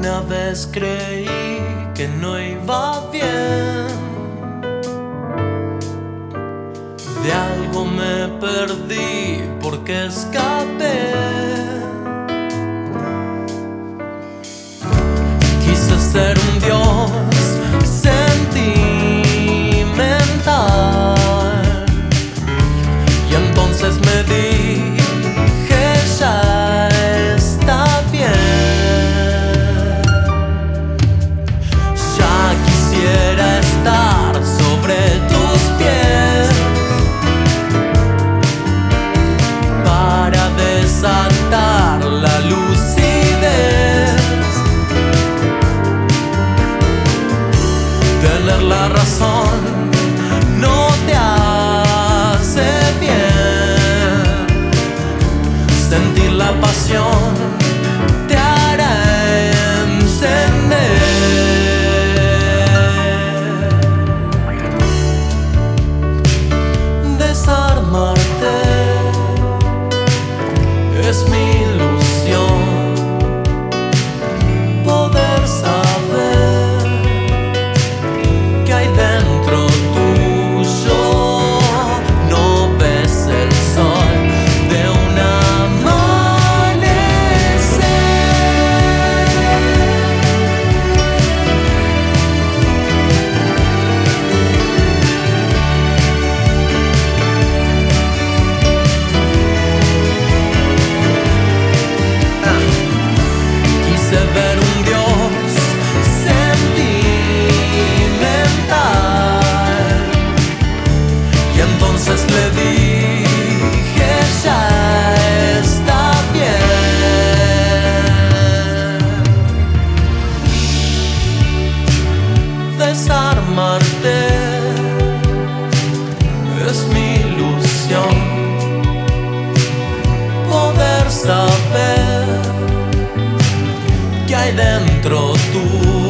Una vez creí que no iba bien, de algo me perdí porque escapé. Quise ser un dios sentimental y entonces me dije ya está bien. Ya quisiera estar sobre tus pies para desatar la lucidez. Tener la razón no te hace bien. Sentir la pasión te hará encender. Desarmarte es mi ilusión. Poder saber que hay dentro tuyo. No ves el sol de un quise ver un dios sentimental y entonces le dije ya está bien. Desarmarte es mi ilusión. Poder saber que hay dentro tuyo.